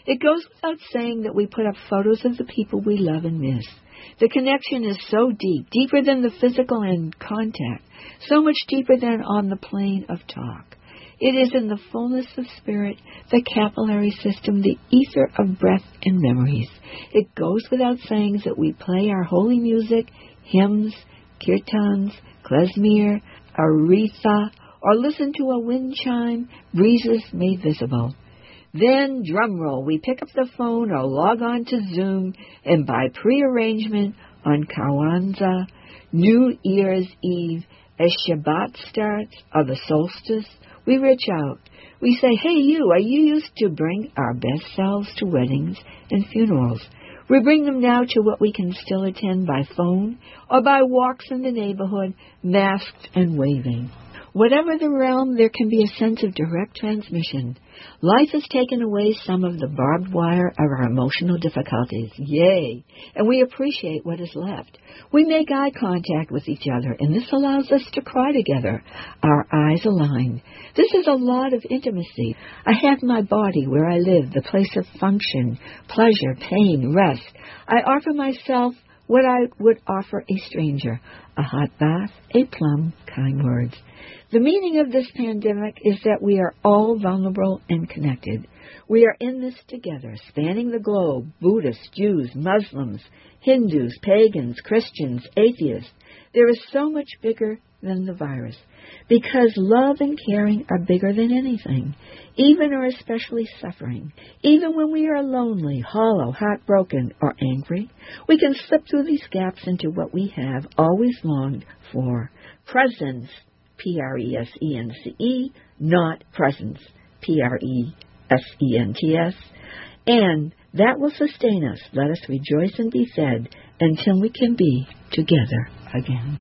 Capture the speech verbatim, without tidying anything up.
It goes without saying that we put up photos of the people we love and miss. The connection is so deep, deeper than the physical and contact, so much deeper than on the plane of talk. It is in the fullness of spirit, the capillary system, the ether of breath and memories. It goes without saying that we play our holy music, hymns, kirtans, klezmer, aritha, or listen to a wind chime, breezes made visible. Then, drumroll, we pick up the phone or log on to Zoom, and by prearrangement on Kwanzaa, New Year's Eve, as Shabbat starts, or the solstice, we reach out. We say, hey you, are you used to bring our best selves to weddings and funerals? We bring them now to what we can still attend by phone or by walks in the neighborhood, masked and waving. Whatever the realm, there can be a sense of direct transmission. Life has taken away some of the barbed wire of our emotional difficulties. Yay! And we appreciate what is left. We make eye contact with each other, and this allows us to cry together, our eyes aligned. This is a lot of intimacy. I have my body where I live, the place of function, pleasure, pain, rest. I offer myself what I would offer a stranger, a hot bath, a plum, kind words. The meaning of this pandemic is that we are all vulnerable and connected. We are in this together, spanning the globe, Buddhists, Jews, Muslims, Hindus, pagans, Christians, atheists. There is so much bigger than the virus, because love and caring are bigger than anything, even or especially suffering. Even when we are lonely, hollow, heartbroken, or angry, we can slip through these gaps into what we have always longed for. Presence, P R E S E N C E, not presence, P R E S E N T S. And that will sustain us. Let us rejoice and be fed until we can be together again.